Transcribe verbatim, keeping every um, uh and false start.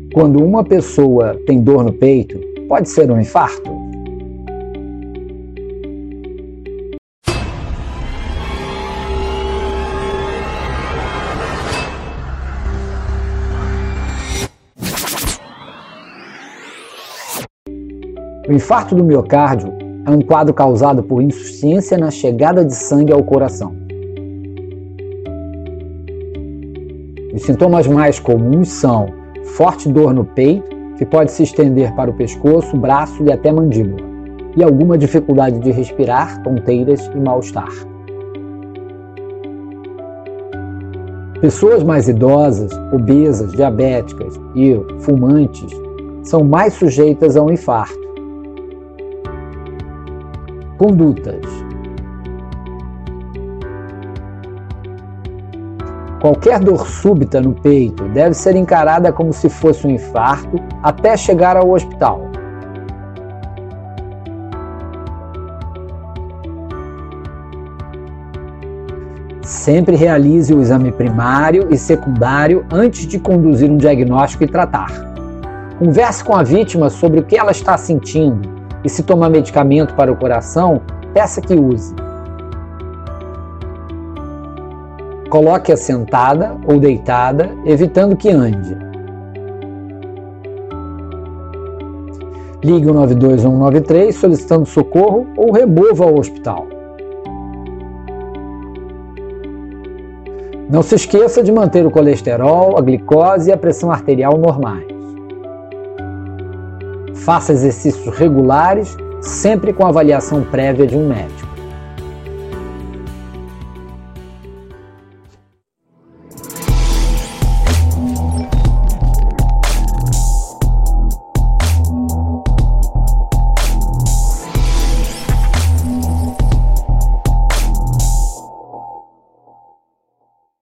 Quando uma pessoa tem dor no peito, pode ser um infarto? O infarto do miocárdio é um quadro causado por insuficiência na chegada de sangue ao coração. Os sintomas mais comuns são forte dor no peito, que pode se estender para o pescoço, braço e até mandíbula, e alguma dificuldade de respirar, tonteiras e mal-estar. Pessoas mais idosas, obesas, diabéticas e fumantes são mais sujeitas a um infarto. Condutas. Qualquer dor súbita no peito deve ser encarada como se fosse um infarto até chegar ao hospital. Sempre realize o exame primário e secundário antes de conduzir um diagnóstico e tratar. Converse com a vítima sobre o que ela está sentindo e, se tomar medicamento para o coração, peça que use. Coloque-a sentada ou deitada, evitando que ande. Ligue o nove dois um nove três solicitando socorro ou remova ao hospital. Não se esqueça de manter o colesterol, a glicose e a pressão arterial normais. Faça exercícios regulares, sempre com avaliação prévia de um médico.